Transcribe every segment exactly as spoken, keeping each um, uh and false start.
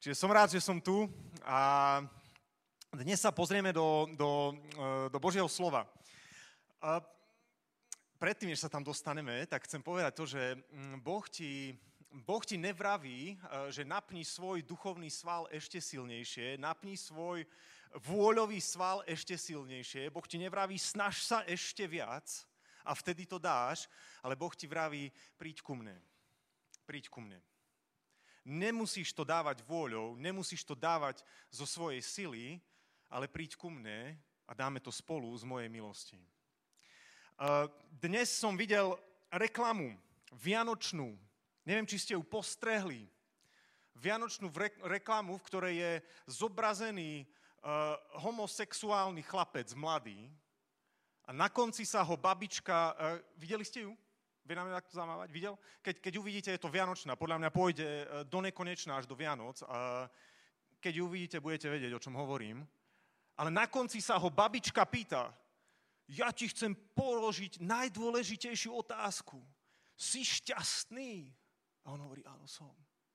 Čiže som rád, že som tu a dnes sa pozrieme do, do, do Božieho slova. A predtým, než sa tam dostaneme, tak chcem povedať to, že Boh ti, boh ti nevraví, že napni svoj duchovný sval ešte silnejšie, napni svoj vôľový sval ešte silnejšie. Boh ti nevraví, snaž sa ešte viac a vtedy to dáš, ale Boh ti vraví, príď ku mne, príď ku mne. Nemusíš to dávať vôľou, nemusíš to dávať zo svojej sily, ale príď ku mne a dáme to spolu z mojej milosti. Dnes som videl reklamu vianočnú, neviem, či ste ju postrehli, vianočnú reklamu, v ktorej je zobrazený homosexuálny chlapec, mladý, a na konci sa ho babička, videli ste ju? Vie nám takto zamávať? Videl? Keď, keď uvidíte, je to vianočná. Podľa mňa pôjde do nekonečná až do Vianoc. A keď ju uvidíte, budete vedieť, o čom hovorím. Ale na konci sa ho babička pýta, ja ti chcem položiť najdôležitejšiu otázku. Si šťastný? A on hovorí, áno, som.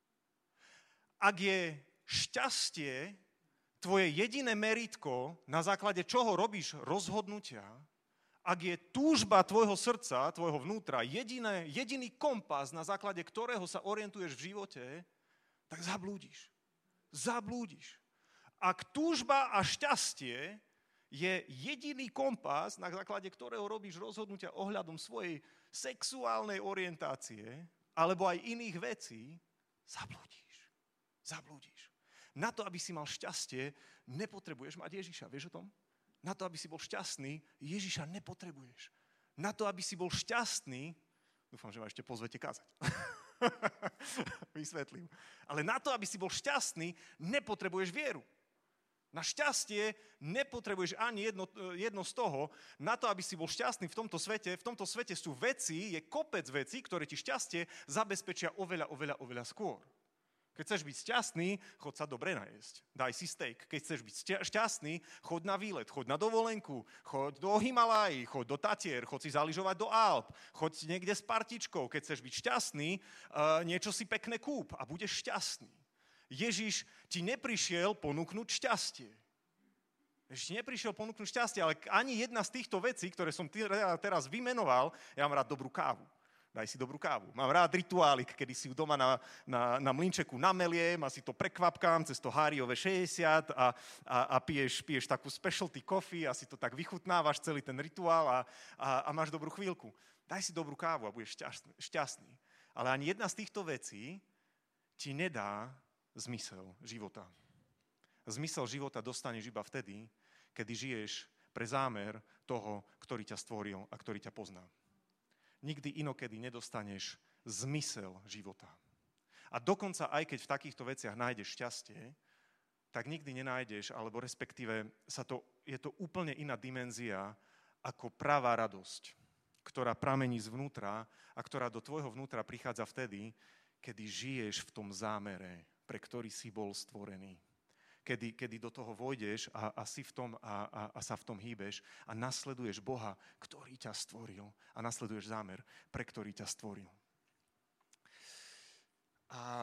Ak je šťastie tvoje jediné meritko, na základe čoho robíš rozhodnutia, ak je túžba tvojho srdca, tvojho vnútra, jediné, jediný kompas, na základe ktorého sa orientuješ v živote, tak zablúdiš. Zablúdiš. Ak túžba a šťastie je jediný kompas, na základe ktorého robíš rozhodnutia ohľadom svojej sexuálnej orientácie, alebo aj iných vecí, zablúdiš. Zablúdiš. Na to, aby si mal šťastie, nepotrebuješ mať Ježiša. Vieš o tom? Na to, aby si bol šťastný, Ježiša nepotrebuješ. Na to, aby si bol šťastný, dúfam, že ma ešte pozvete kázať. Vysvetlím. Ale na to, aby si bol šťastný, nepotrebuješ vieru. Na šťastie nepotrebuješ ani jedno, jedno z toho. Na to, aby si bol šťastný v tomto svete, v tomto svete sú veci, je kopec vecí, ktoré ti šťastie zabezpečia oveľa, oveľa, oveľa skôr. Keď chceš byť šťastný, choď sa dobre najesť. Daj si steak. Keď chceš byť šťastný, choď na výlet, choď na dovolenku, choď do Himalají, choď do Tatier, choď si zaližovať do Alp, choď niekde s partičkou. Keď chceš byť šťastný, niečo si pekné kúp a budeš šťastný. Ježiš ti neprišiel ponúknuť šťastie. Ježiš ti neprišiel ponúknuť šťastie, ale ani jedna z týchto vecí, ktoré som teraz vymenoval, ja mám rád dobrú kávu. Daj si dobrú kávu. Mám rád rituálik, kedy si ju doma na, na, na mlynčeku nameliem a si to prekvapkám cez to Háriové šesťdesiat a, a, a piješ, piješ takú specialty coffee a si to tak vychutnávaš celý ten rituál a, a, a máš dobrú chvíľku. Daj si dobrú kávu a budeš šťastný, šťastný. Ale ani jedna z týchto vecí ti nedá zmysel života. Zmysel života dostaneš iba vtedy, kedy žiješ pre zámer toho, ktorý ťa stvoril a ktorý ťa pozná. Nikdy inokedy nedostaneš zmysel života. A dokonca aj keď v takýchto veciach nájdeš šťastie, tak nikdy nenájdeš, alebo respektíve sa to, je to úplne iná dimenzia ako pravá radosť, ktorá pramení zvnútra a ktorá do tvojho vnútra prichádza vtedy, kedy žiješ v tom zámere, pre ktorý si bol stvorený. Kedy, kedy do toho vojdeš a, a si v tom a, a, a sa v tom hýbeš a nasleduješ Boha, ktorý ťa stvoril a nasleduješ zámer, pre ktorý ťa stvoril. A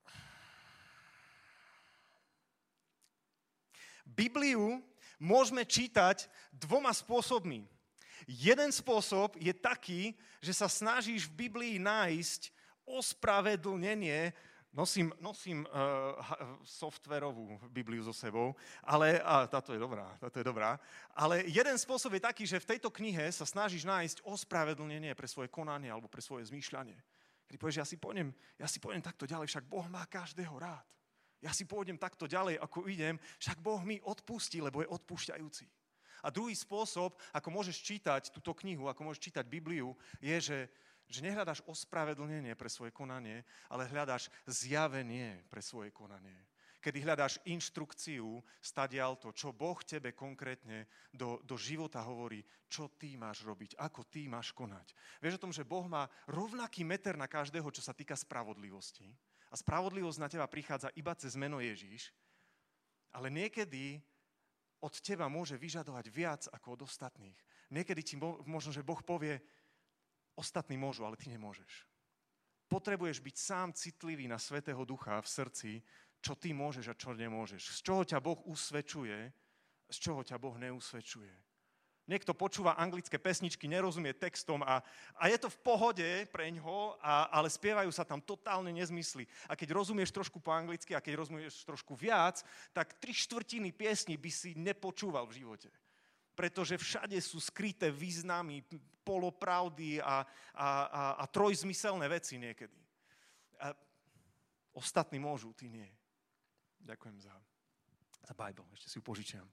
Bibliu môžeme čítať dvoma spôsobmi. Jeden spôsob je taký, že sa snažíš v Biblii nájsť ospravedlnenie. Nosím, nosím uh, softverovú Bibliu so sebou, ale a táto je dobrá, táto je dobrá. Ale jeden spôsob je taký, že v tejto knihe sa snažíš nájsť ospravedlnenie pre svoje konanie alebo pre svoje zmýšľanie. Keď povieš, ja si pôjdem, ja si pôjdem takto ďalej, však Boh má každého rád. Ja si pôjdem takto ďalej, ako idem, však Boh mi odpustí, lebo je odpúšťajúci. A druhý spôsob, ako môžeš čítať túto knihu, ako môžeš čítať Bibliu, je, že že nehľadáš ospravedlnenie pre svoje konanie, ale hľadáš zjavenie pre svoje konanie. Kedy hľadáš inštrukciu stadiaľto, čo Boh tebe konkrétne do, do života hovorí, čo ty máš robiť, ako ty máš konať. Vieš o tom, že Boh má rovnaký meter na každého, čo sa týka spravodlivosti. A spravodlivosť na teba prichádza iba cez meno Ježiš, ale niekedy od teba môže vyžadovať viac ako od ostatných. Niekedy ti možno, že Boh povie, ostatní môžu, ale ty nemôžeš. Potrebuješ byť sám citlivý na Svätého Ducha v srdci, čo ty môžeš a čo nemôžeš. Z čoho ťa Boh usvedčuje, z čoho ťa Boh neusvedčuje. Niekto počúva anglické pesničky, nerozumie textom a, a je to v pohode pre ňoho, a, ale spievajú sa tam totálne nezmysly. A keď rozumieš trošku po anglicky a keď rozumieš trošku viac, tak tri štvrtiny piesni by si nepočúval v živote. Pretože všade sú skryté významy, polopravdy a, a, a, a trojzmyselné veci niekedy. A ostatní môžu, ty nie. Ďakujem za, za Bible, ešte si ju požičiam.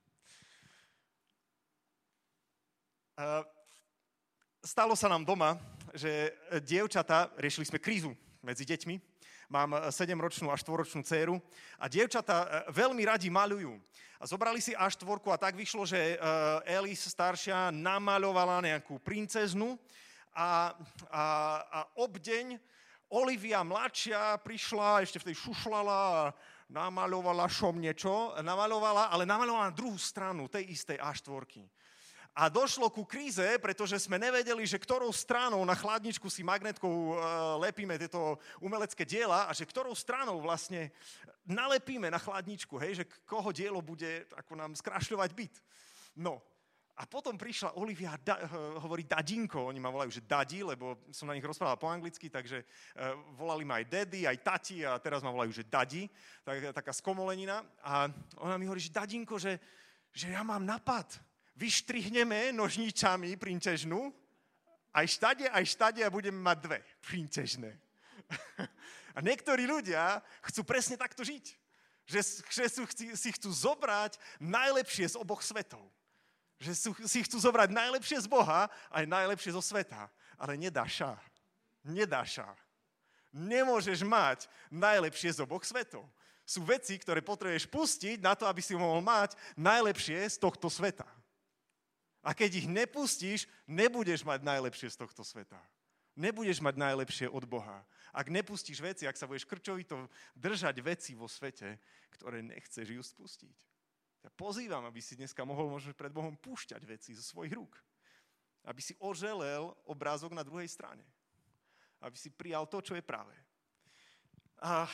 Uh, stalo sa nám doma, že dievčatá, riešili sme krízu medzi deťmi, mám sedemročnú a štvoročnú dcéru a dievčatá veľmi radi maľujú. A zobrali si á štyri a tak vyšlo, že uh, Elis staršia namaľovala nejakú princeznu a, a, a obdeň Olivia mladšia prišla, ešte vtedy šušlala a namaľovala šom niečo, namaľovala, ale namaľovala na druhú stranu tej istej á štyri. A došlo ku kríze, pretože sme nevedeli, že ktorou stranou na chladničku si magnetkou lepíme tieto umelecké diela a že ktorou stranou vlastne nalepíme na chladničku, hej, že koho dielo bude ako nám skrašľovať byt. No, a potom prišla Olivia, da, hovorí dadinko, oni ma volajú, že dadi, lebo som na nich rozprával po anglicky, takže uh, volali ma aj daddy, aj tati a teraz ma volajú, že dadi, tak, taká skomolenina. A ona mi hovorí, že dadinko, že, že ja mám napad. Vyštrihneme nožničami printežnú, aj štade, aj štade a budeme mať dve printežné. A niektorí ľudia chcú presne takto žiť. Že, že sú, si chcú zobrať najlepšie z oboch svetov. Že sú, si chcú zobrať najlepšie z Boha aj najlepšie zo sveta. Ale nedá sa. Nedá sa. Nemôžeš mať najlepšie z oboch svetov. Sú veci, ktoré potrebuješ pustiť na to, aby si mohol mať najlepšie z tohto sveta. A keď ich nepustíš, nebudeš mať najlepšie z tohto sveta. Nebudeš mať najlepšie od Boha. Ak nepustíš veci, ak sa budeš krčovito držať veci vo svete, ktoré nechceš ju spustiť. Ja pozývam, aby si dneska mohol možno pred Bohom púšťať veci zo svojich rúk. Aby si oželel obrázok na druhej strane. Aby si prijal to, čo je práve. A...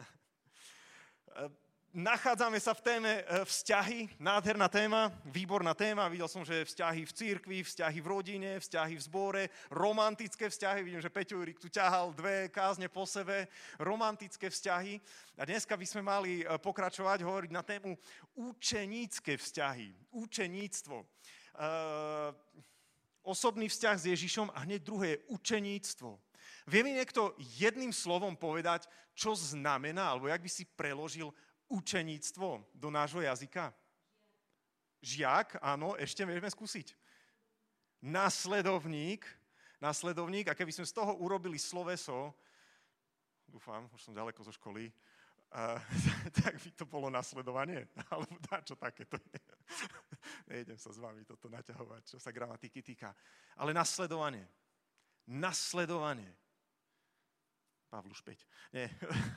Nachádzame sa v téme vzťahy, nádherná téma, výborná téma. Videl som, že vzťahy v cirkvi, vzťahy v rodine, vzťahy v zbore, romantické vzťahy. Vidím, že Peťo Jurík tu ťahal dve kázne po sebe. Romantické vzťahy. A dneska by sme mali pokračovať, hovoriť na tému učenícke vzťahy. Učeníctvo. E, osobný vzťah s Ježišom a hneď druhé je učeníctvo. Vie mi niekto jedným slovom povedať, čo znamená, alebo jak by si preložil učeníctvo do nášho jazyka? Žiak, áno, ešte vieme skúsiť. Nasledovník, nasledovník, a keby sme z toho urobili sloveso, dúfam, už som ďaleko zo školy, uh, tak by to bolo nasledovanie, alebo dačo takéto. Nejdem sa s vami toto naťahovať, čo sa gramatiky týka. Ale nasledovanie. Nasledovanie. Pavluš päť. Nie.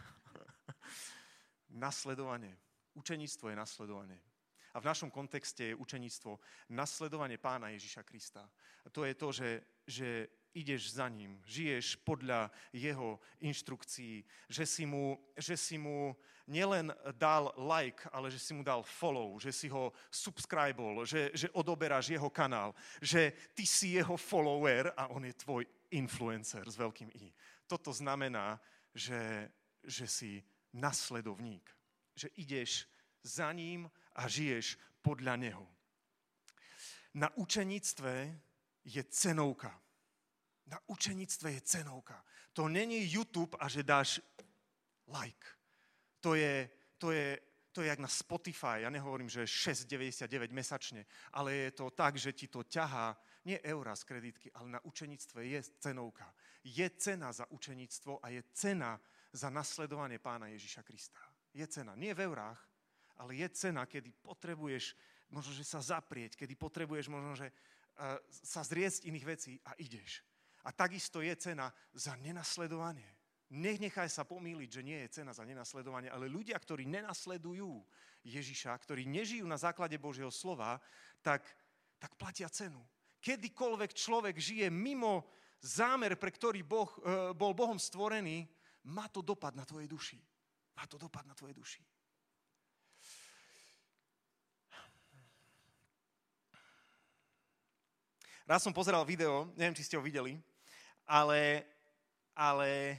Nasledovanie. Učeníctvo je nasledovanie. A v našom kontexte je učeníctvo nasledovanie Pána Ježiša Krista. A to je to, že, že ideš za ním, žiješ podľa jeho inštrukcií, že si mu, že si mu nielen dal like, ale že si mu dal follow, že si ho subscribol, že, že odoberáš jeho kanál, že ty si jeho follower a on je tvoj influencer s veľkým I. Toto znamená, že, že si nasledovník, že ideš za ním a žiješ podľa neho. Na učeníctve je cenovka. Na učeníctve je cenovka. To není YouTube a že dáš like. To je, to je, to je jak na Spotify. Ja nehovorím, že je šesť deväťdesiatdeväť mesačne, ale je to tak, že ti to ťahá nie eura z kreditky, ale na učeníctve je cenovka. Je cena za učeníctvo a je cena za nasledovanie Pána Ježiša Krista. Je cena, nie v eurách, ale je cena, kedy potrebuješ možno, že sa zaprieť, kedy potrebuješ možno, že uh, sa zriecť iných vecí a ideš. A takisto je cena za nenasledovanie. Nenechaj sa pomýliť, že nie je cena za nenasledovanie, ale ľudia, ktorí nenasledujú Ježiša, ktorí nežijú na základe Božieho slova, tak, tak platia cenu. Kedykoľvek človek žije mimo zámer, pre ktorý boh, uh, bol Bohom stvorený, má to dopad na tvojej duši. Má to dopad na tvojej duši. Raz som pozeral video, neviem, či ste ho videli, ale, ale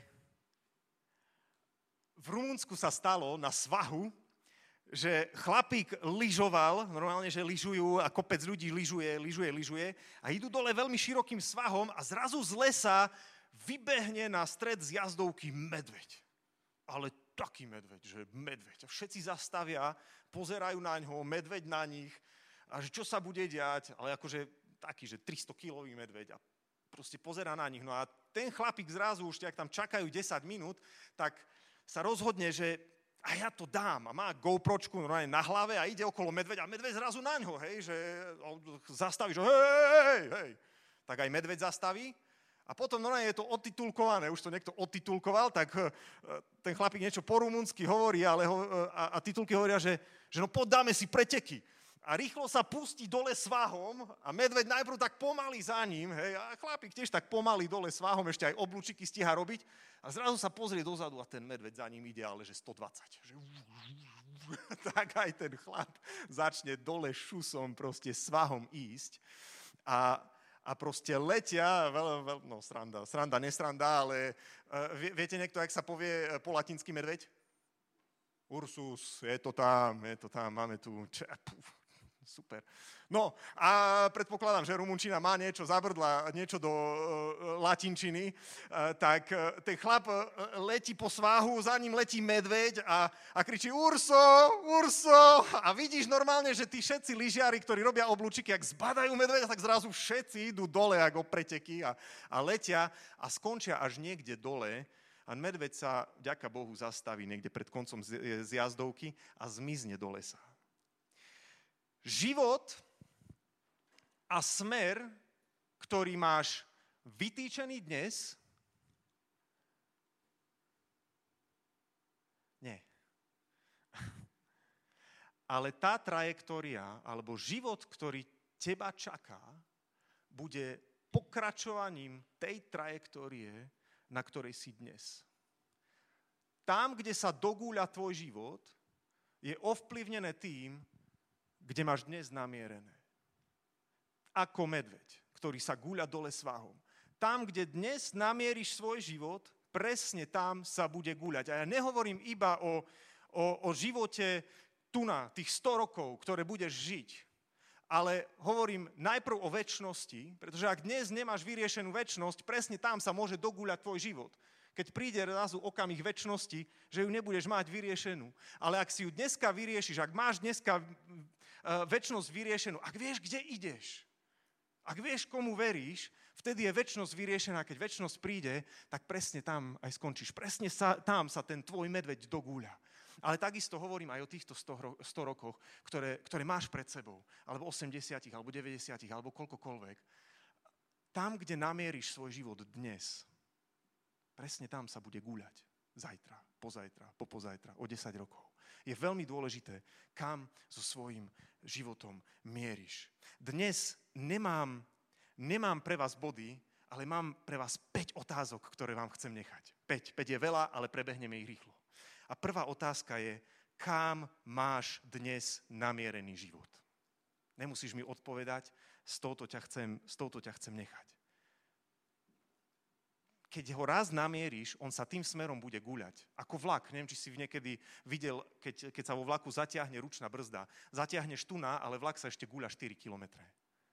v Rumunsku sa stalo na svahu, že chlapík lyžoval, normálne, že lyžujú a kopec ľudí lyžuje, lyžuje, lyžuje a idú dole veľmi širokým svahom a zrazu z lesa vybehne na stred z jazdovky medveď. Ale taký medveď, že medveď. A všetci zastavia, pozerajú na ňo, medveď na nich a že čo sa bude diať, ale akože taký, že tristokilový medveď a proste pozerá na nich. No a ten chlapík zrazu už, ak tam čakajú desať minút, tak sa rozhodne, že a ja to dám. A má GoPročku normálne na hlave a ide okolo medveďa. A medveď zrazu na ňo, hej, že zastaví, že hej, hej, hej. Tak aj medveď zastaví. A potom normálne je to odtitulkované, už to niekto odtitulkoval, tak ten chlapík niečo po rumunsky hovorí, ale ho, a, a titulky hovoria, že, že no podáme si preteky. A rýchlo sa pustí dole svahom a medveď najprv tak pomaly za ním, hej, a chlapík tiež tak pomaly dole svahom, ešte aj oblúčiky stíha robiť a zrazu sa pozrie dozadu a ten medveď za ním ide, ale že stodvadsať. Že... tak aj ten chlap začne dole šusom proste svahom ísť a, a proste letia, veľ, veľ, no sranda, sranda, nesranda, ale uh, vie, viete niekto, jak sa povie po latinsky medveď? Ursus, je to tam, je to tam, máme tu... Super. No a predpokladám, že rumunčina má niečo, zabrdla niečo do uh, latinčiny, uh, tak uh, ten chlap uh, letí po svahu, za ním letí medveď a, a kričí Urso, Urso a vidíš normálne, že tí všetci lyžiari, ktorí robia oblúčiky, ak zbadajú medveďa, tak zrazu všetci idú dole ako preteky a, a letia a skončia až niekde dole a medveď sa, vďaka Bohu, zastaví niekde pred koncom z, z jazdovky a zmizne do lesa. Život a smer, ktorý máš vytýčený dnes, nie. Ale tá trajektória, alebo život, ktorý teba čaká, bude pokračovaním tej trajektórie, na ktorej si dnes. Tam, kde sa dogúľa tvoj život, je ovplyvnené tým, kde máš dnes namierené. Ako medveď, ktorý sa gúľa dole svahom. Tam, kde dnes namieríš svoj život, presne tam sa bude gúľať. A ja nehovorím iba o, o, o živote tu na tých sto rokov, ktoré budeš žiť, ale hovorím najprv o večnosti, pretože ak dnes nemáš vyriešenú večnosť, presne tam sa môže dogúľať tvoj život. Keď príde razu okamih večnosti, že ju nebudeš mať vyriešenú. Ale ak si ju dneska vyriešiš, ak máš dneska uh, večnosť vyriešenú, ak vieš, kde ideš, ak vieš, komu veríš, vtedy je večnosť vyriešená. Keď večnosť príde, tak presne tam aj skončíš. Presne sa, tam sa ten tvoj medveď dogúľa. Ale takisto hovorím aj o týchto sto rokoch, ktoré, ktoré máš pred sebou. Alebo osemdesiat, alebo deväťdesiat, alebo koľkokoľvek. Tam, kde namieríš svoj život dnes, presne tam sa bude gúľať zajtra, pozajtra, popozajtra, o desať rokov. Je veľmi dôležité, kam so svojím životom mieriš. Dnes nemám, nemám pre vás body, ale mám pre vás päť otázok, ktoré vám chcem nechať. päť. päť je veľa, ale prebehneme ich rýchlo. A prvá otázka je, kam máš dnes namierený život? Nemusíš mi odpovedať, s touto ťa chcem, s touto ťa chcem nechať. Keď ho raz namieríš, on sa tým smerom bude guľať. Ako vlak. Neviem, či si niekedy videl, keď, keď sa vo vlaku zatiahne ručná brzda. Zatiahneš tu na, ale vlak sa ešte guľa štyri kilometre.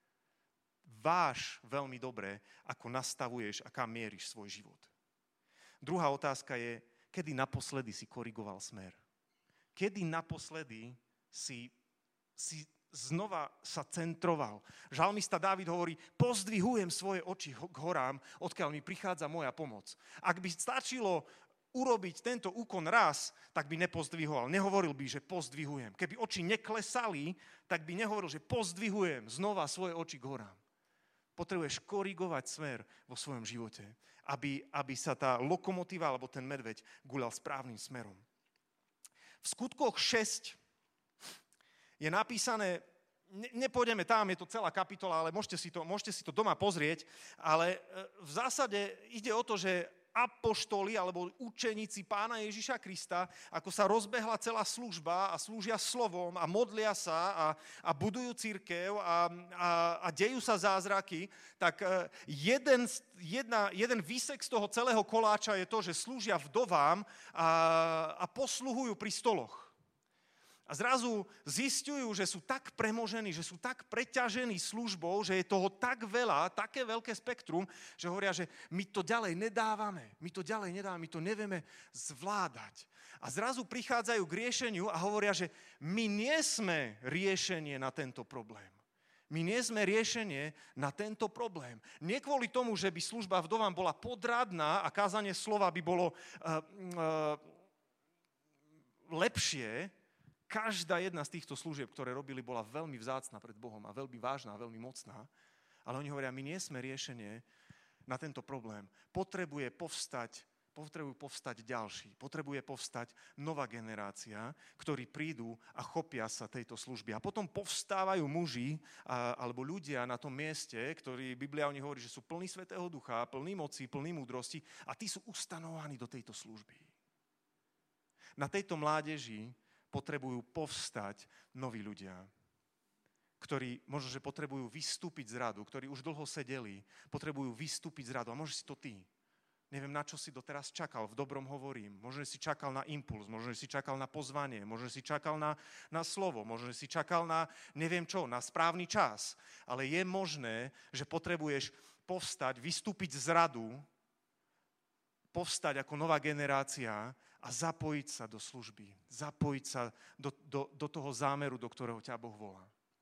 Váž veľmi dobre, ako nastavuješ a kam mieríš svoj život. Druhá otázka je, kedy naposledy si korigoval smer? Kedy naposledy si, si znova sa centroval? Žalmista Dávid hovorí, pozdvihujem svoje oči k horám, odkiaľ mi prichádza moja pomoc. Ak by stačilo urobiť tento úkon raz, tak by nepozdvihoval. Nehovoril by, že pozdvihujem. Keby oči neklesali, tak by nehovoril, že pozdvihujem znova svoje oči k horám. Potrebuješ korigovať smer vo svojom živote, aby, aby sa tá lokomotíva alebo ten medveď guľal správnym smerom. V skutkoch šesť je napísané, ne, nepôjdeme tam, je to celá kapitola, ale môžete si to, môžete si to doma pozrieť, ale v zásade ide o to, že apoštoli alebo učeníci Pána Ježiša Krista, ako sa rozbehla celá služba a slúžia slovom a modlia sa a, a budujú cirkev a, a, a dejú sa zázraky, tak jeden, jedna, jeden výsek z toho celého koláča je to, že slúžia vdovám a, a posluhujú pri stoloch. A zrazu zisťujú, že sú tak premožení, že sú tak preťažení službou, že je toho tak veľa, také veľké spektrum, že hovoria, že my to ďalej nedávame, my to ďalej nedávame, my to nevieme zvládať. A zrazu prichádzajú k riešeniu a hovoria, že my nie sme riešenie na tento problém. My nie sme riešenie na tento problém. Nie kvôli tomu, že by služba vdovám bola podradná a kázanie slova by bolo uh, uh, lepšie. Každá jedna z týchto služieb, ktoré robili, bola veľmi vzácna pred Bohom a veľmi vážna a veľmi mocná. Ale oni hovoria, my nie sme riešenie na tento problém. Potrebuje povstať, potrebujú povstať ďalší. Potrebuje povstať nová generácia, ktorí prídu a chopia sa tejto služby. A potom povstávajú muži a, alebo ľudia na tom mieste, ktorí, Biblia o nich hovorí, že sú plní Svätého Ducha, plní moci, plní múdrosti a tí sú ustanovaní do tejto služby. Na tejto mládeži potrebujú povstať noví ľudia, ktorí možno, že potrebujú vystúpiť z radu, ktorí už dlho sedeli, potrebujú vystúpiť z radu. A možno si to ty. Neviem, na čo si doteraz čakal, v dobrom hovorím. Možno, že si čakal na impuls, možno, že si čakal na pozvanie, možno, že si čakal na, na slovo, možno, že si čakal na neviem čo, na správny čas. Ale je možné, že potrebuješ povstať, vystúpiť z radu, povstať ako nová generácia a zapojiť sa do služby, zapojiť sa do, do, do toho zámeru, do ktorého ťa Boh volá.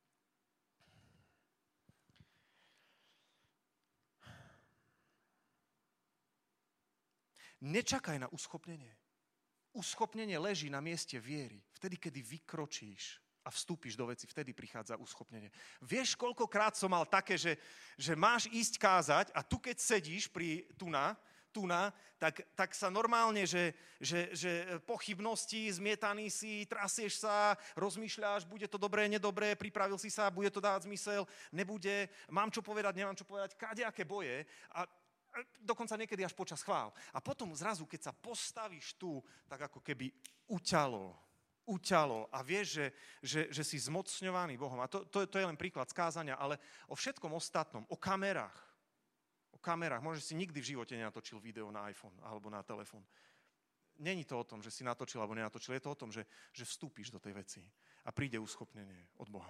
Nečakaj na uschopnenie. Uschopnenie leží na mieste viery. Vtedy, kedy vykročíš a vstúpiš do veci, vtedy prichádza uschopnenie. Vieš, koľkokrát som mal také, že, že máš ísť kázať a tu, keď sedíš pri tuna, tuna, tak, tak sa normálne, že, že, že pochybnosti, zmietaný si, trasieš sa, rozmýšľaš, bude to dobré, nedobré, pripravil si sa, bude to dávať zmysel, nebude, mám čo povedať, nemám čo povedať, kadejaké boje a dokonca niekedy až počas chvál. A potom zrazu, keď sa postavíš tu, tak ako keby uťalo, uťalo a vieš, že, že, že si zmocňovaný Bohom. A to, to, to je len príklad skázania, ale o všetkom ostatnom, o kamerách, o kamerách. Možno si nikdy v živote nenatočil video na iPhone alebo na telefón. Není to o tom, že si natočil alebo nenatočil. Je to o tom, že, že vstúpiš do tej veci a príde uschopnenie od Boha.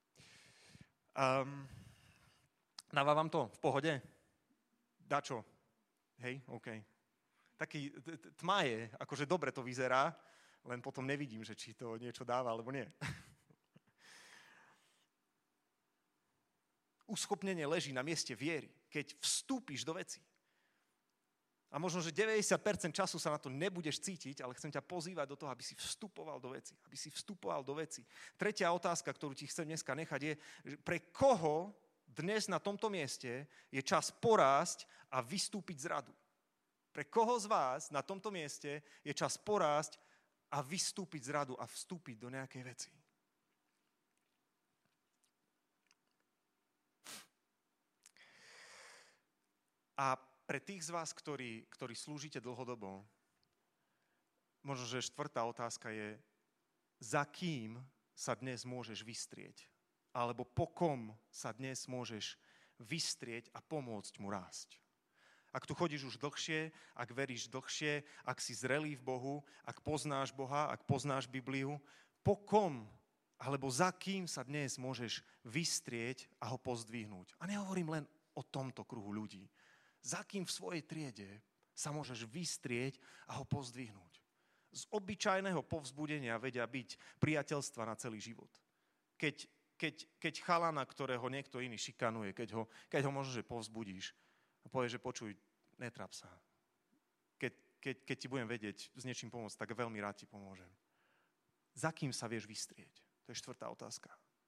Um, dáva vám to v pohode? Dačo? Hej? OK. Taký tma je, akože dobre to vyzerá, len potom nevidím, že či to niečo dáva alebo nie. Uschopnenie leží na mieste viery, keď vstúpiš do veci. A možno, že deväťdesiat percent času sa na to nebudeš cítiť, ale chcem ťa pozývať do toho, aby si vstupoval do veci. Aby si vstupoval do veci. Tretia otázka, ktorú ti chcem dneska nechať, je, že pre koho dnes na tomto mieste je čas porásť a vystúpiť z radu. Pre koho z vás na tomto mieste je čas porásť a vystúpiť z radu a vstúpiť do nejakej veci. A pre tých z vás, ktorí, ktorí slúžite dlhodobo, možno, že štvrtá otázka je, za kým sa dnes môžeš vystrieť? Alebo po kom sa dnes môžeš vystrieť a pomôcť mu rásť? Ak tu chodíš už dlhšie, ak veríš dlhšie, ak si zrelý v Bohu, ak poznáš Boha, ak poznáš Bibliu, po kom alebo za kým sa dnes môžeš vystrieť a ho pozdvihnúť? A nehovorím len o tomto kruhu ľudí. Za kým v svojej triede sa môžeš vystrieť a ho pozdvihnúť. Z obyčajného povzbudenia vedia byť priateľstva na celý život. Keď, keď, keď chalana, ktorého niekto iný šikanuje, keď ho, keď ho možno, že povzbudíš a povieš, že počuj, netrap sa. Keď, keď, keď ti budem vedieť s niečím pomôcť, tak veľmi rád ti pomôžem. Za kým sa vieš vystrieť? To je štvrtá otázka.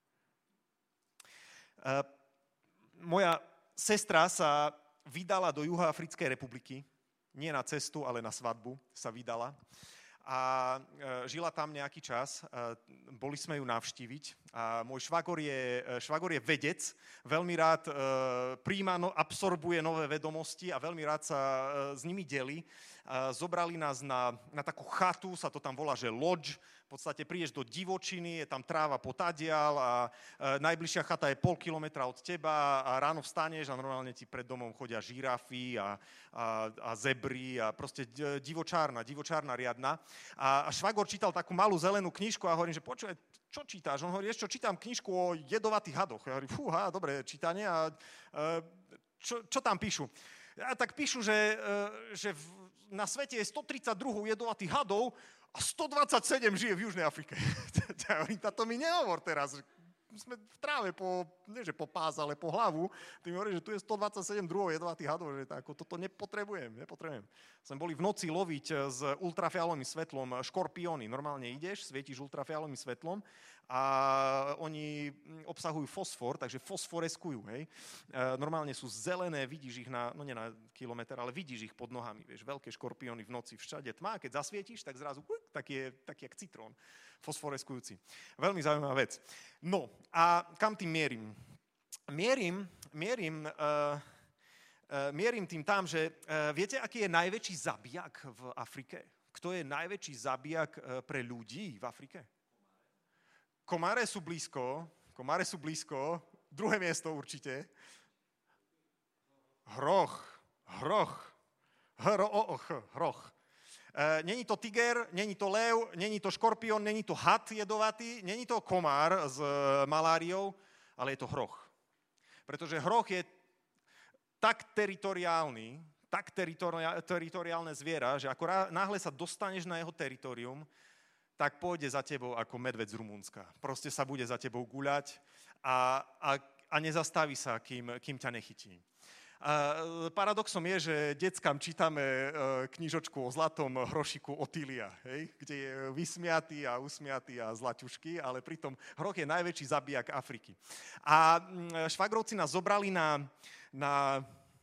Uh, moja sestra sa vydala do Juhoafrickej republiky, nie na cestu, ale na svadbu sa vydala. a žila tam nejaký čas. Boli sme ju navštíviť a môj švagor je, švagor je vedec, veľmi rád príjma, no, absorbuje nové vedomosti a veľmi rád sa s nimi delí. Zobrali nás na, na takú chatu, sa to tam volá, že lodge. V podstate prídeš do divočiny, je tam tráva potadiaľ a e, najbližšia chata je pol kilometra od teba a ráno vstaneš a normálne ti pred domom chodia žirafy a, a, a zebry a proste divočárna, divočárna riadna. A, a švagor čítal takú malú zelenú knižku a hovorím, že počuj, čo čítáš? On hovorí, ešte čo, čítam knižku o jedovatých hadoch. Ja hovorím, fúha, dobré čítanie a e, čo, čo tam píšu? A tak píšu, že, e, že v, na svete je stotridsaťdva druhov jedovatých hadov a stodvadsaťsedem žije v Južnej Afrike. To mi nehovor teraz. Sme v tráve po, nie že po pás, ale po hlavu. Ty mi hovoríš, že tu je stodvadsaťsedem druhov jedovatých hadov, že tak, toto nepotrebujem, nepotrebujem. Sme boli v noci loviť s ultrafialovým svetlom škorpióny. Normálne ideš, svietíš ultrafialovým svetlom a oni obsahujú fosfor, takže fosforeskujú, hej. Normálne sú zelené, vidíš ich na, no nie na kilometr, ale vidíš ich pod nohami, vieš, veľké škorpióny v noci, všade tma, keď zasvietíš, tak zrazu, uk, tak je taký jak citrón, fosforeskujúci. Veľmi zaujímavá vec. No, a kam tým mierim? Mierim, mierim, uh, uh, mierim tým tam, že uh, viete, aký je najväčší zabijak v Afrike? Kto je najväčší zabijak uh, pre ľudí v Afrike? Komáre sú blízko, komáre sú blízko, druhé miesto určite. Hroch, hroch, hroch, hroch. E, není to tiger, není to lev, není to škorpión, není to had jedovatý, není to komár s e, maláriou, ale je to hroch. Pretože hroch je tak teritoriálny, tak teritoriálne zviera, že ako náhle sa dostaneš na jeho teritorium, tak pôjde za tebou ako medveď z Rumunska. Proste sa bude za tebou guľať a, a, a nezastaví sa, kým, kým ťa nechytí. A paradoxom je, že deckám čítame knižočku o zlatom hrošiku Otília, hej, kde je vysmiatý a usmiatý a zlaťušky, ale pritom hroch je najväčší zabijak Afriky. A švagrovci nás zobrali na... na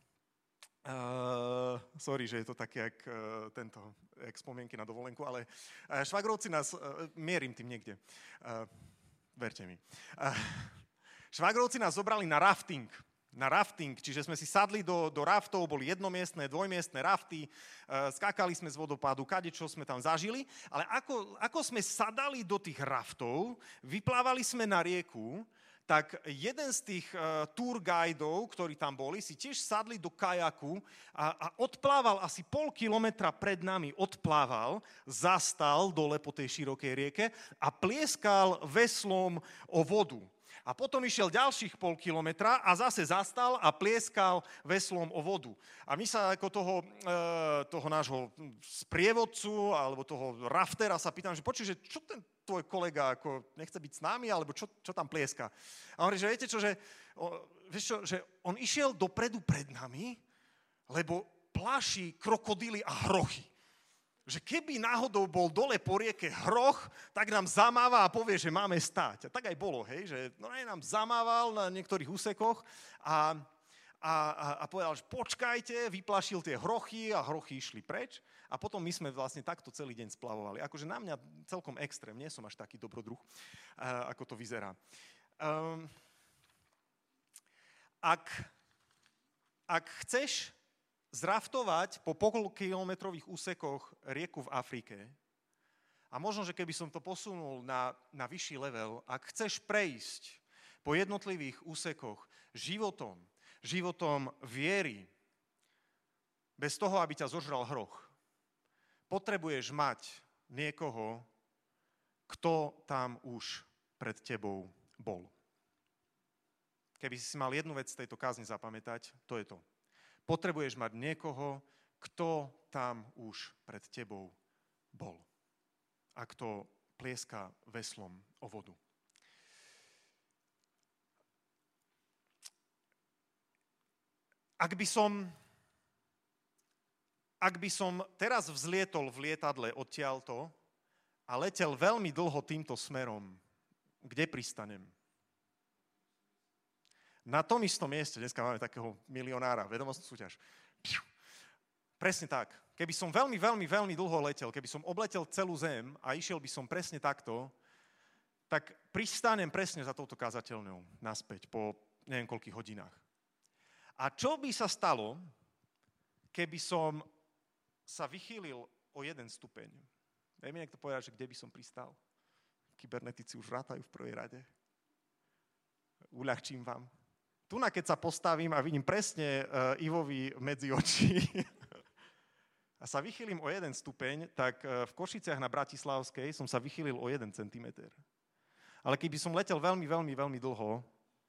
Uh, sorry, že je to také, jak uh, tento, jak spomienky na dovolenku, ale uh, švagrovci nás, uh, mierim tým niekde, uh, verte mi. Uh, švagrovci nás zobrali na rafting, na rafting, čiže sme si sadli do, do raftov, boli jednomiestne, dvojmiestne rafty, uh, skákali sme z vodopádu, kadečo sme tam zažili, ale ako, ako sme sadali do tých raftov, vyplávali sme na rieku, tak jeden z tých uh, tour guidov, ktorí tam boli, si tiež sadli do kajaku a, a odplával asi pol kilometra pred nami, odplával, zastal dole po tej širokej rieke a plieskal veslom o vodu. A potom išiel ďalších pol kilometra a zase zastal a plieskal veslom o vodu. A my sa ako toho, e, toho nášho sprievodcu alebo toho raftera sa pýtam, že počuj, že čo ten tvoj kolega ako nechce byť s nami, alebo čo, čo tam plieska? A on hovorí, že viete čo, že, o, vieš čo, že on išiel dopredu pred nami, lebo plaší krokodíly a hrochy. Že keby náhodou bol dole po rieke hroch, tak nám zamáva a povie, že máme stáť. A tak aj bolo, hej, že no aj nám zamával na niektorých úsekoch a, a, a povedal, že počkajte, vyplašil tie hrochy a hrochy išli preč. A potom my sme vlastne takto celý deň splavovali. Akože na mňa celkom extrém, nie som až taký dobrodruh, ako to vyzerá. Um, ak, ak chceš zraftovať po polkilometrových úsekoch rieku v Afrike, a možno, že keby som to posunul na, na vyšší level, ak chceš prejsť po jednotlivých úsekoch životom, životom viery, bez toho, aby ťa zožral hroch, potrebuješ mať niekoho, kto tam už pred tebou bol. Keby si mal jednu vec z tejto kázne zapamätať, to je to. Potrebuješ mať niekoho, kto tam už pred tebou bol. A kto plieska veslom o vodu. Ak by som, ak by som teraz vzlietol v lietadle odtiaľto a letel veľmi dlho týmto smerom, kde pristanem? Na tom istom mieste, dneska máme takého milionára, vedomostnú súťaž. Presne tak. keby som veľmi, veľmi, veľmi dlho letel, keby som obletel celú zem a išiel by som presne takto, tak pristánem presne za touto kázateľňou naspäť po neviem koľkých hodinách. A čo by sa stalo, keby som sa vychýlil o jeden stupeň? Daj mi niekto povedať, že kde by som pristal? Kybernetici už rátajú v prvej rade. Uľahčím vám. Tu na keď sa postavím a vidím presne uh, Ivovi medzi oči a sa vychýlim o jeden stupeň, tak uh, v Košiciach na Bratislavskej som sa vychýlil o jeden centimeter. Ale keby som letel veľmi, veľmi, veľmi dlho,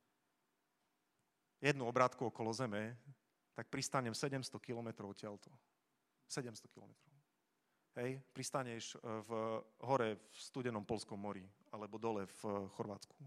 jednu obrátku okolo Zeme, tak pristanem sedemsto kilometrov odtiaľto. sedemsto kilometrov. Hej, pristaneš v hore v studenom Poľskom mori, alebo dole v Chorvátsku.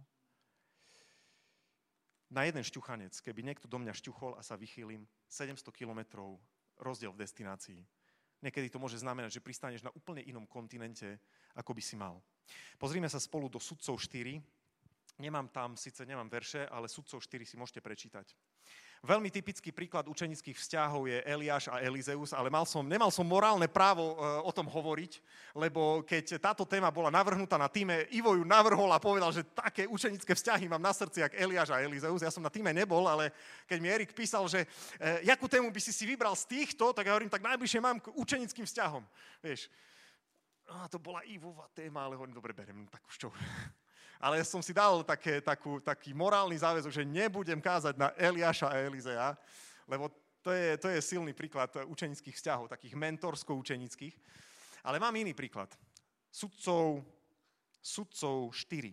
Na jeden šťuchanec, keby niekto do mňa šťuchol a sa vychýlim, sedemsto kilometrov rozdiel v destinácii. Niekedy to môže znamenať, že pristaneš na úplne inom kontinente, ako by si mal. Pozrime sa spolu do Sudcov štyri. Nemám tam, síce nemám verše, ale Sudcov štyri si môžete prečítať. Veľmi typický príklad učenických vzťahov je Eliáš a Elizeus, ale mal som, nemal som morálne právo e, o tom hovoriť, lebo keď táto téma bola navrhnutá na týme, Ivo ju navrhol a povedal, že také učenické vzťahy mám na srdci, jak Eliáš a Elizeus. Ja som na týme nebol, ale keď mi Erik písal, že e, jakú tému by si si vybral z týchto, tak ja hovorím, tak najbližšie mám k učenickým vzťahom. Vieš, a to bola Ivová téma, ale hovorím, dobre, beriem, tak už čo... Ale som si dal také, takú, taký morálny záväzok, že nebudem kázať na Eliáša a Elizea, lebo to je, to je silný príklad učenických vzťahov, takých mentorsko-učenických. Ale mám iný príklad. Sudcov, Sudcov štyri.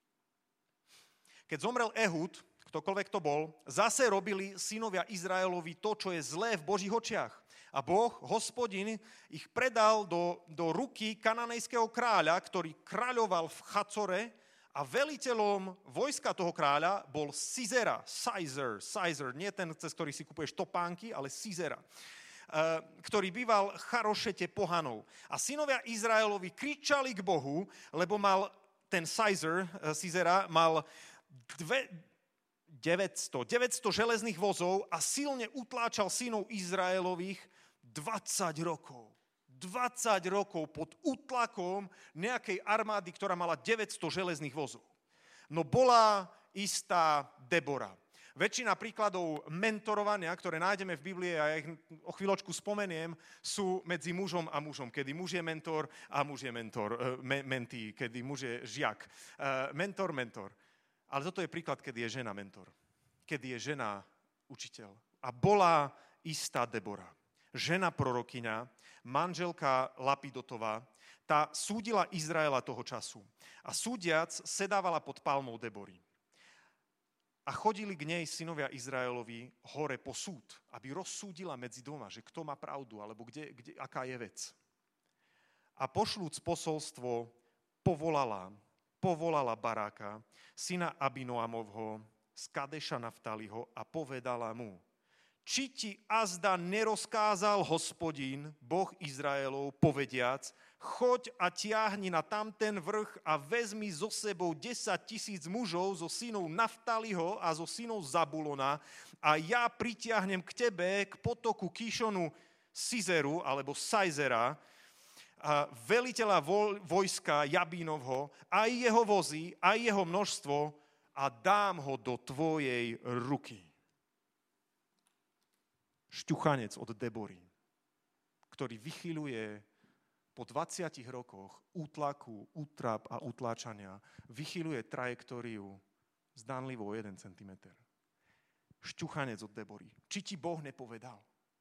Keď zomrel Ehud, ktokoľvek to bol, zase robili synovia Izraelovi to, čo je zlé v Božích očiach. A Boh, Hospodin, ich predal do, do ruky kananejského kráľa, ktorý kráľoval v Chacore, a veliteľom vojska toho kráľa bol Sisera, Sizer, Sizer, nie ten, cez ktorý si kupuješ topánky, ale Sisera, ktorý býval v Charošete pohanov. A synovia Izraelovi kričali k Bohu, lebo mal ten Sizer, Sisera, mal dve, deväťsto, deväťsto železných vozov a silne utláčal synov Izraelových dvadsať rokov. dvadsať rokov pod útlakom nejakej armády, ktorá mala deväťsto železných vozov. No bola istá Debora. Väčšina príkladov mentorovania, ktoré nájdeme v Biblii, a ja ich o chvíľočku spomeniem, sú medzi mužom a mužom. Kedy muž je mentor a muž je mentor, me, mentí, kedy muž je žiak. Mentor, mentor. Ale toto je príklad, kedy je žena mentor. Kedy je žena učiteľ. A bola istá Debora. Žena prorokyňa, manželka Lapidotová, tá súdila Izraela toho času. A súdiac sedávala pod palmou Debory. A chodili k nej synovia Izraelovi hore po súd, aby rozsúdila medzi dvoma, že kto má pravdu, alebo kde, kde, aká je vec. A pošľúc posolstvo povolala, povolala Baráka, syna Abinoamovho, z Kadeša Naftaliho a povedala mu: či ti azda nerozkázal Hospodin, Boh Izraelov, povediac, choď a tiahni na tamten vrch a vezmi so sebou desať tisíc mužov zo synov Naftaliho a zo synov Zabulona a ja pritiahnem k tebe, k potoku Kíšonu Sizeru, alebo Sajzera, a veliteľa vojska Jabínovho, aj jeho vozy, aj jeho množstvo a dám ho do tvojej ruky. Šťuchanec od Debory, ktorý vychýľuje po dvadsiatich rokoch útlaku, útrap a utláčania, vychýľuje trajektóriu zdánlivo o jeden centimeter. Šťuchanec od Debory. Či ti Boh nepovedal?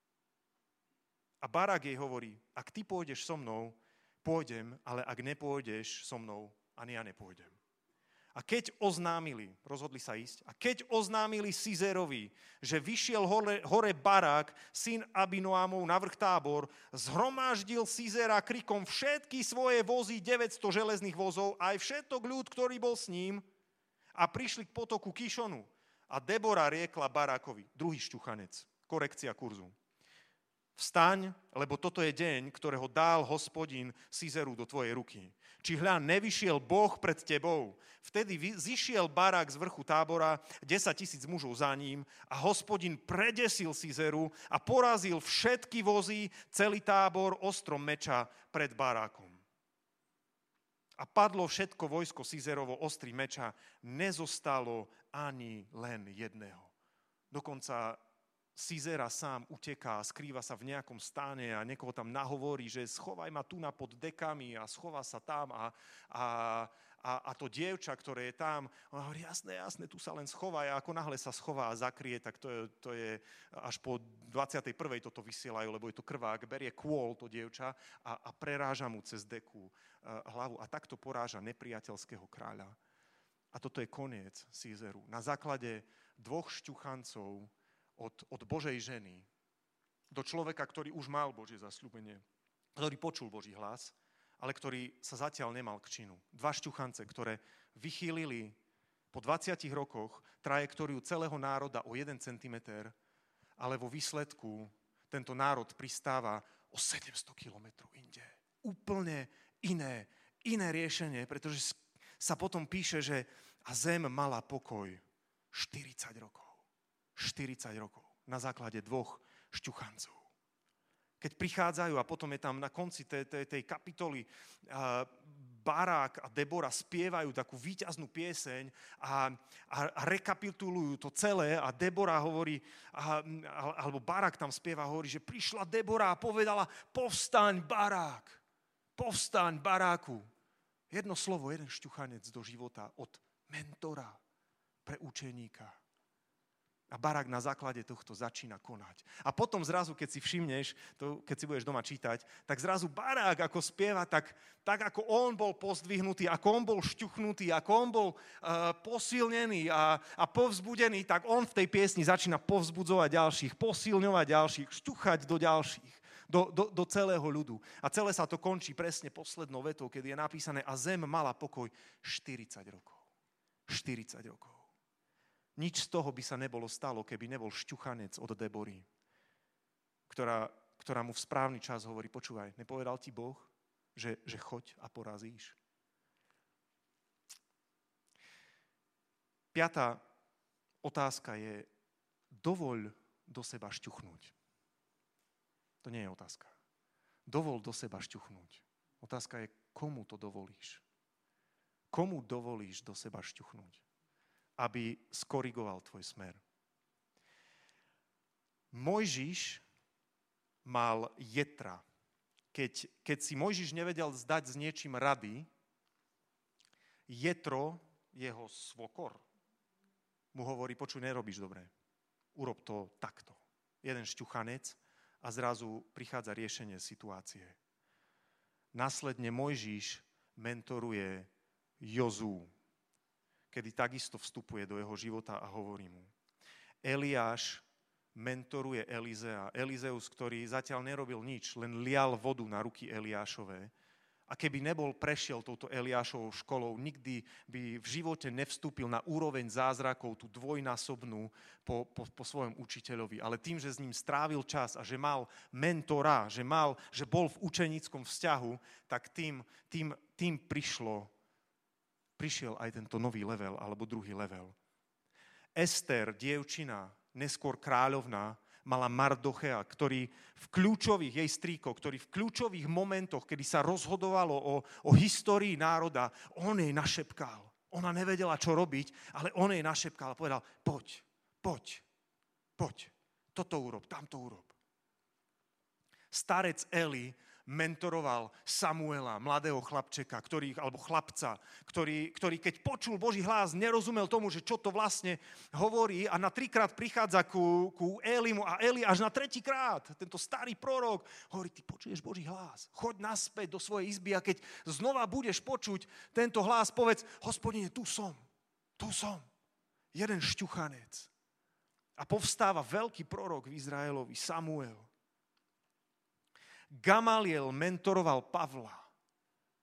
A Barák jej hovorí, ak ty pôjdeš so mnou, pôjdem, ale ak nepôjdeš so mnou, ani ja nepôjdem. A keď oznámili, rozhodli sa ísť, a keď oznámili Sizerovi, že vyšiel hore, hore Barák, syn Abinoámov, na vrch Tábor, zhromaždil Sizera krikom všetky svoje vozy, deväťsto železných vozov, aj všetok ľud, ktorý bol s ním, a prišli k potoku Kíšonu. A Debora riekla Barákovi, druhý šťuchanec, korekcia kurzu. Vstaň, lebo toto je deň, ktorého dal Hospodin Sizeru do tvojej ruky. Či hľa, nevyšiel Boh pred tebou. Vtedy zišiel Barák z vrchu tábora, desať tisíc mužov za ním a Hospodin predesil Sizeru a porazil všetky vozy, celý tábor ostrom meča pred Barákom. A padlo všetko vojsko Sizerovo ostri meča, nezostalo ani len jedného. Dokonca Sisera sám uteká, skrýva sa v nejakom stáne a niekoho tam nahovorí, že schovaj ma tu na pod dekami a schová sa tam a, a, a, a to dievča, ktoré je tam, ona hovorí, jasné, jasné, tu sa len schová a ako náhle sa schová a zakrie, tak to je, to je až po dvadsiatej prvej toto vysielajú, lebo je to krvák, berie kôl to dievča a, a preráža mu cez deku uh, hlavu a takto poráža nepriateľského kráľa. A toto je koniec Sizeru. Na základe dvoch šťuchancov Od, od Božej ženy do človeka, ktorý už mal Božie zasľúbenie, ktorý počul Boží hlas, ale ktorý sa zatiaľ nemal k činu. Dva šťuchance, ktoré vychýlili po dvadsiatich rokoch trajektóriu celého národa o jeden centimeter, ale vo výsledku tento národ pristáva o sedemsto kilometrov inde. Úplne iné, iné riešenie, pretože sa potom píše, že a zem mala pokoj štyridsať rokov. štyridsať rokov na základe dvoch šťuchancov. Keď prichádzajú a potom je tam na konci tej, tej, tej kapitoly uh, Barák a Debora spievajú takú víťaznú pieseň a, a, a rekapitulujú to celé a Debora hovorí, a, alebo Barák tam spieva, hovorí, že prišla Debora a povedala povstaň Barák, povstaň Baráku. Jedno slovo, jeden šťuchanec do života od mentora pre učeníka. A Barák na základe tohto začína konať. A potom zrazu, keď si všimneš, to, keď si budeš doma čítať, tak zrazu Barák ako spieva, tak, tak ako on bol pozdvihnutý, ako on bol šťuchnutý, ako on bol uh, posilnený a, a povzbudený, tak on v tej piesni začína povzbudzovať ďalších, posilňovať ďalších, šťuchať do ďalších, do, do, do celého ľudu. A celé sa to končí presne poslednou vetou, kedy je napísané a zem mala pokoj štyridsať rokov. štyridsať rokov. Nič z toho by sa nebolo stalo, keby nebol šťuchanec od Debory, ktorá, ktorá mu v správny čas hovorí, počúvaj, nepovedal ti Boh, že, že choď a porazíš. Piatá otázka je, dovoľ do seba šťuchnúť. To nie je otázka. Dovol do seba šťuchnúť. Otázka je, komu to dovolíš? Komu dovolíš do seba šťuchnúť, aby skorigoval tvoj smer? Mojžiš mal Jetra. Keď, keď si Mojžiš nevedel zdať s niečím rady, Jetro, jeho svokor, mu hovorí, počuj, nerobíš dobre. Urob to takto. Jeden šťuchanec a zrazu prichádza riešenie situácie. Následne Mojžiš mentoruje Jozú, kedy takisto vstupuje do jeho života a hovorí mu. Eliáš mentoruje Elizea. Elizeus, ktorý zatiaľ nerobil nič, len lial vodu na ruky Eliášové. A keby nebol prešiel touto Eliášovou školou, nikdy by v živote nevstúpil na úroveň zázrakov, tú dvojnásobnú po, po, po svojom učiteľovi. Ale tým, že s ním strávil čas a že mal mentora, že, mal, že bol v učeníckom vzťahu, tak tým, tým, tým prišlo prišiel aj tento nový level, alebo druhý level. Ester, dievčina, neskôr kráľovná, mala Mardochea, ktorý v kľúčových, jej strýko, ktorý v kľúčových momentoch, kedy sa rozhodovalo o, o histórii národa, on jej našepkal. Ona nevedela, čo robiť, ale on jej našepkal a povedal, poď, poď, poď, toto urob, tamto urob. Starec Eli mentoroval Samuela, mladého chlapčeka, ktorý, alebo chlapca, ktorý, ktorý keď počul Boží hlas, nerozumel tomu, že čo to vlastne hovorí a na trikrát prichádza ku, ku Elimu a Eli až na tretíkrát, tento starý prorok, hovorí, ty počuješ Boží hlas, choď naspäť do svojej izby a keď znova budeš počuť tento hlas, povedz, Hospodine, tu som, tu som, jeden šťuchanec. A povstáva veľký prorok v Izraelovi, Samuel. Gamaliel mentoroval Pavla.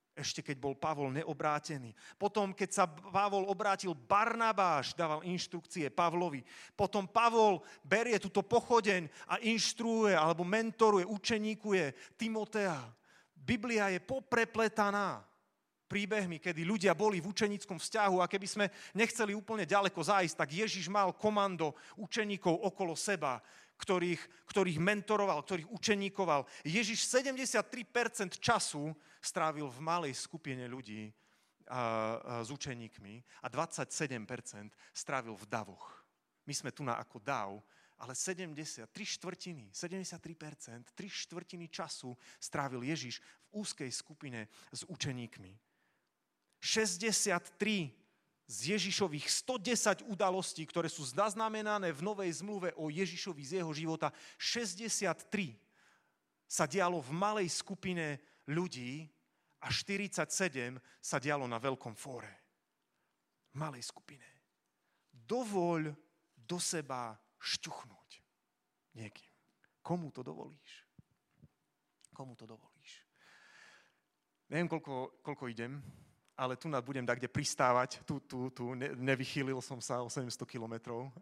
Ešte keď bol Pavol neobrátený. Potom, keď sa Pavol obrátil, Barnabáš dával inštrukcie Pavlovi. Potom Pavol berie túto pochodeň a inštruuje alebo mentoruje, učeníkuje Timotea. Biblia je poprepletaná príbehmi, kedy ľudia boli v učeníckom vzťahu a keby sme nechceli úplne ďaleko zájsť, tak Ježiš mal komando učeníkov okolo seba, ktorých, ktorých mentoroval, ktorých učeníkoval. Ježiš sedemdesiattri percent času strávil v malej skupine ľudí a, a, s učeníkmi a dvadsaťsedem percent strávil v davoch. My sme tu na ako dav, ale sedemdesiat, tri štvrtiny, sedemdesiattri percent, tri štvrtiny času strávil Ježiš v úzkej skupine s učeníkmi. šesťdesiattri z Ježišových stodesať udalostí, ktoré sú zaznamenané v Novej zmluve o Ježišovi z jeho života, šesťdesiattri sa dialo v malej skupine ľudí a štyridsaťsedem sa dialo na veľkom fóre. V malej skupine. Dovoľ do seba šťuchnúť niekým. Komu to dovolíš? Komu to dovolíš? Neviem, koľko, koľko idem, ale tu nad budem tak, kde pristávať. Tu, tu, tu, ne, nevychýlil som sa o sedemsto kilometrov.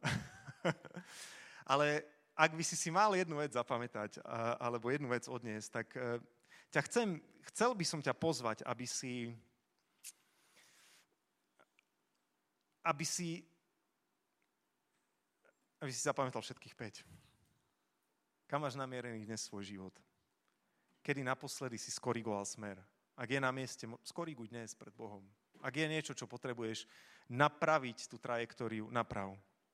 Ale ak by si si mal jednu vec zapamätať, alebo jednu vec odniesť, tak ťa chcem, chcel by som ťa pozvať, aby si, aby si, aby si zapamätal všetkých päť. Kam máš namierený dnes svoj život? Kedy naposledy si skorigoval smer? Ak je na mieste, skoriguj dnes pred Bohom. Ak je niečo, čo potrebuješ napraviť tú trajektóriu, naprav.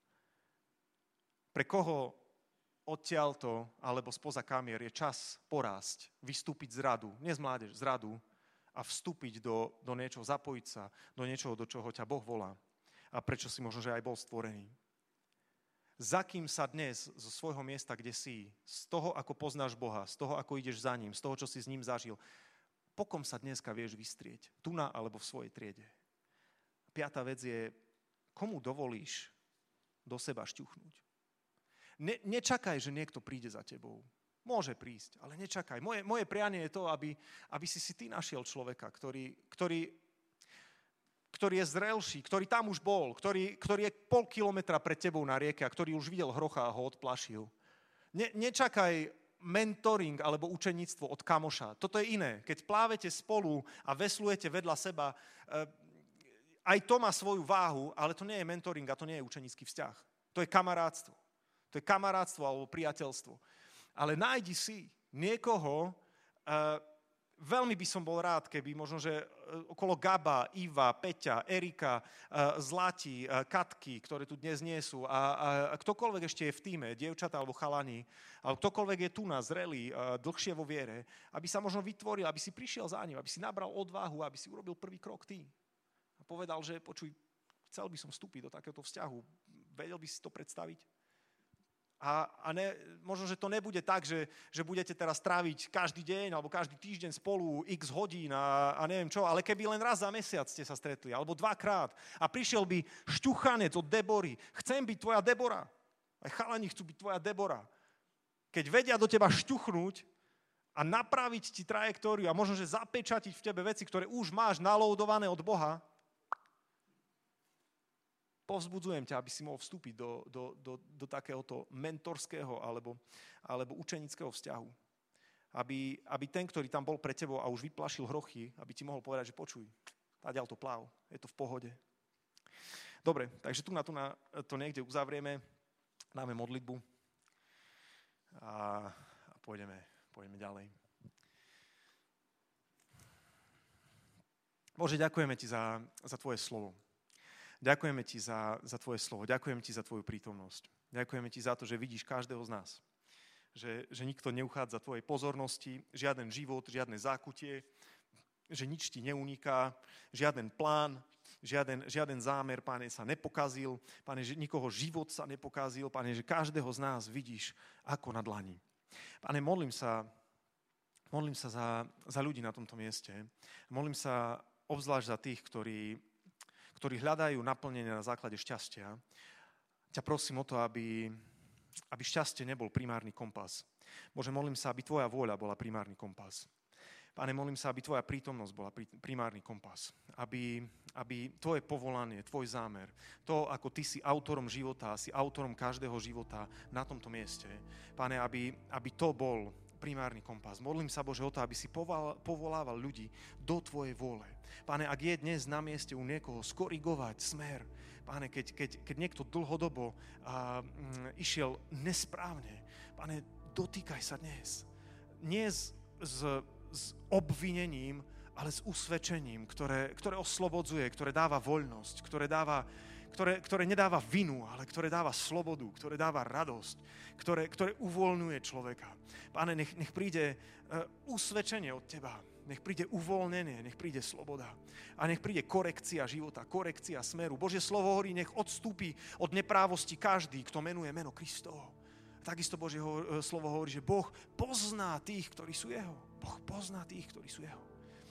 Pre koho odtiaľto alebo spoza kamier je čas porásť, vystúpiť z radu, nie z mládež, z radu a vstúpiť do, do niečoho, zapojiť sa do niečoho, do čoho ťa Boh volá a prečo si možno, že aj bol stvorený. Za kým sa dnes zo svojho miesta, kde si, z toho, ako poznáš Boha, z toho, ako ideš za ním, z toho, čo si s ním zažil, po kom sa dneska vieš vystrieť? Tu na alebo v svojej triede. Piatá vec je, komu dovolíš do seba šťuchnúť? Ne, nečakaj, že niekto príde za tebou. Môže prísť, ale nečakaj. Moje, moje prianie je to, aby, aby si si ty našiel človeka, ktorý, ktorý, ktorý je zrelší, ktorý tam už bol, ktorý, ktorý je pol kilometra pred tebou na rieke a ktorý už videl hrocha a ho odplašil. Ne, nečakaj mentoring alebo učeníctvo od kamoša. Toto je iné. Keď plávete spolu a veslujete vedľa seba, aj to má svoju váhu, ale to nie je mentoring a to nie je učenícky vzťah. To je kamarátstvo. To je kamarátstvo alebo priateľstvo. Ale nájdi si niekoho, veľmi by som bol rád, keby možno, že okolo Gaba, Iva, Peťa, Erika, Zlati, Katky, ktoré tu dnes nie sú a, a ktokoľvek ešte je v tíme, dievčatá alebo chalani, alebo ktokoľvek je tu na zrelý, dlhšie vo viere, aby sa možno vytvoril, aby si prišiel za ním, aby si nabral odvahu, aby si urobil prvý krok ty. A povedal, že počuj, chcel by som vstúpiť do takéhoto vzťahu. Vedel by si to predstaviť? A, a ne, možno, že to nebude tak, že, že budete teraz tráviť každý deň alebo každý týždeň spolu x hodín a, a neviem čo, ale keby len raz za mesiac ste sa stretli, alebo dvakrát a prišiel by šťuchanec od Debory, chcem byť tvoja Debora, aj chalani chcú byť tvoja Debora. Keď vedia do teba šťuchnúť a napraviť ti trajektóriu a možno, že zapečatiť v tebe veci, ktoré už máš naloadované od Boha, povzbudzujem ťa, aby si mohol vstúpiť do, do, do, do takéhoto mentorského alebo, alebo učenického vzťahu. Aby, aby ten, ktorý tam bol pre tebou a už vyplašil hrochy, aby ti mohol povedať, že počuj, táďal to pláv, je to v pohode. Dobre, takže tu na, tu na to niekde uzavrieme, dáme modlitbu a, a pôjdeme, pôjdeme ďalej. Bože, ďakujeme ti za, za tvoje slovo. Ďakujeme ti za, za tvoje slovo, ďakujeme ti za tvoju prítomnosť. Ďakujeme ti za to, že vidíš každého z nás. Že, že nikto neuchádza tvojej pozornosti, žiaden život, žiadne zákutie, že nič ti neuniká, žiaden plán, žiaden, žiaden zámer, Pane, sa nepokazil, Pane, že nikoho život sa nepokazil, Pane, že každého z nás vidíš ako na dlani. Pane, modlím sa, modlím sa za, za ľudí na tomto mieste. Modlím sa obzvlášť za tých, ktorí ktorí hľadajú naplnenie na základe šťastia. Ťa prosím o to, aby, aby šťastie nebol primárny kompas. Bože, modlím sa, aby tvoja vôľa bola primárny kompas. Pane, modlím sa, aby tvoja prítomnosť bola primárny kompas. Aby, aby tvoje povolanie, tvoj zámer, to, ako ty si autorom života, si autorom každého života na tomto mieste, Pane, aby, aby to bol primárny kompas. Modlím sa, Bože, o to, aby si povolával, povolával ľudí do tvojej vôle. Pane, ak je dnes na mieste u niekoho skorigovať smer, Pane, keď, keď, keď niekto dlhodobo uh, um, išiel nesprávne, Pane, dotýkaj sa dnes. Nie z, z s obvinením, ale s usvedčením, ktoré, ktoré oslobodzuje, ktoré dáva voľnosť, ktoré, dáva, ktoré, ktoré nedáva vinu, ale ktoré dáva slobodu, ktoré dáva radosť, ktoré, ktoré uvoľňuje človeka. Pane, nech, nech príde uh, usvedčenie od teba, nech príde uvoľnenie, nech príde sloboda a nech príde korekcia života, korekcia smeru. Božie slovo hovorí, nech odstúpi od neprávosti každý, kto menuje meno Kristovo. Takisto Božie slovo hovorí, že Boh pozná tých, ktorí sú jeho. Boh pozná tých, ktorí sú jeho.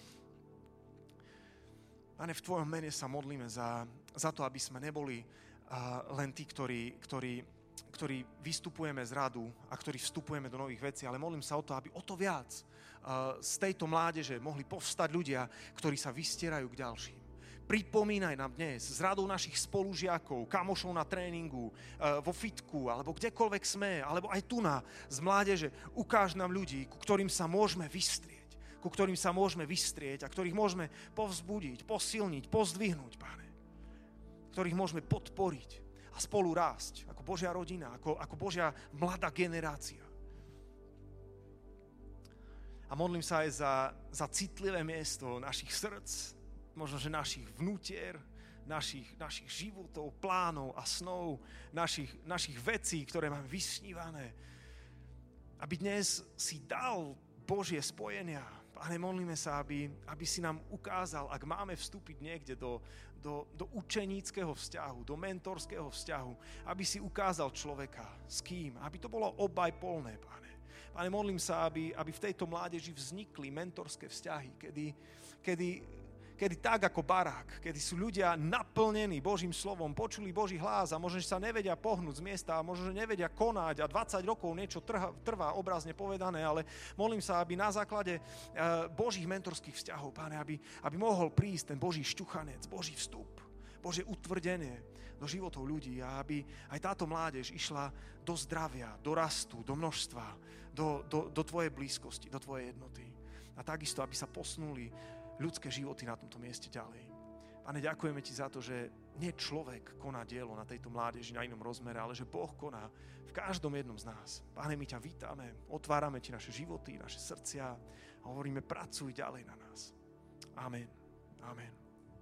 Pane, v tvojom mene sa modlíme za, za to, aby sme neboli uh, len tí, ktorí, ktorí, ktorí vystupujeme z radu a ktorí vstupujeme do nových vecí, ale modlím sa o to, aby o to viac uh, z tejto mládeže mohli povstať ľudia, ktorí sa vystierajú k ďalším. Pripomínaj nám dnes z radou našich spolužiakov, kamošov na tréningu, vo fitku, alebo kdekoľvek sme, alebo aj tu na z mládeže, ukáž nám ľudí, ku ktorým sa môžeme vystrieť, ku ktorým sa môžeme vystrieť a ktorých môžeme povzbudiť, posilniť, pozdvihnúť, Pane. Ktorých môžeme podporiť a spolu rásť ako Božia rodina, ako, ako Božia mladá generácia. A modlím sa aj za, za citlivé miesto našich srdc, možno, že našich vnútier, našich, našich životov, plánov a snov, našich, našich vecí, ktoré máme vysnívané. Aby dnes si dal Božie spojenia. Pane, modlíme sa, aby, aby si nám ukázal, ak máme vstúpiť niekde do, do, do učeníckeho vzťahu, do mentorského vzťahu, aby si ukázal človeka, s kým, aby to bolo obajpolné, Pane. Pane, modlím sa, aby, aby v tejto mládeži vznikli mentorské vzťahy, kedy, kedy kedy tak ako barák, kedy sú ľudia naplnení Božím slovom, počuli Boží hlas a možno, že sa nevedia pohnúť z miesta a možno, že nevedia konať a dvadsať rokov niečo trvá, trvá obrazne povedané, ale modlím sa, aby na základe uh, Božích mentorských vzťahov, Pane, aby, aby mohol prísť ten Boží šťuchanec, Boží vstup, Božie utvrdenie do životov ľudí a aby aj táto mládež išla do zdravia, do rastu, do množstva, do, do, do tvojej blízkosti, do tvojej jednoty. A takisto, aby sa posunuli ľudské životy na tomto mieste ďalej. Pane, ďakujeme ti za to, že nie človek koná dielo na tejto mládeži na inom rozmere, ale že Boh koná v každom jednom z nás. Pane, my ťa vítame, otvárame ti naše životy, naše srdcia a hovoríme, pracuj ďalej na nás. Amen. Amen.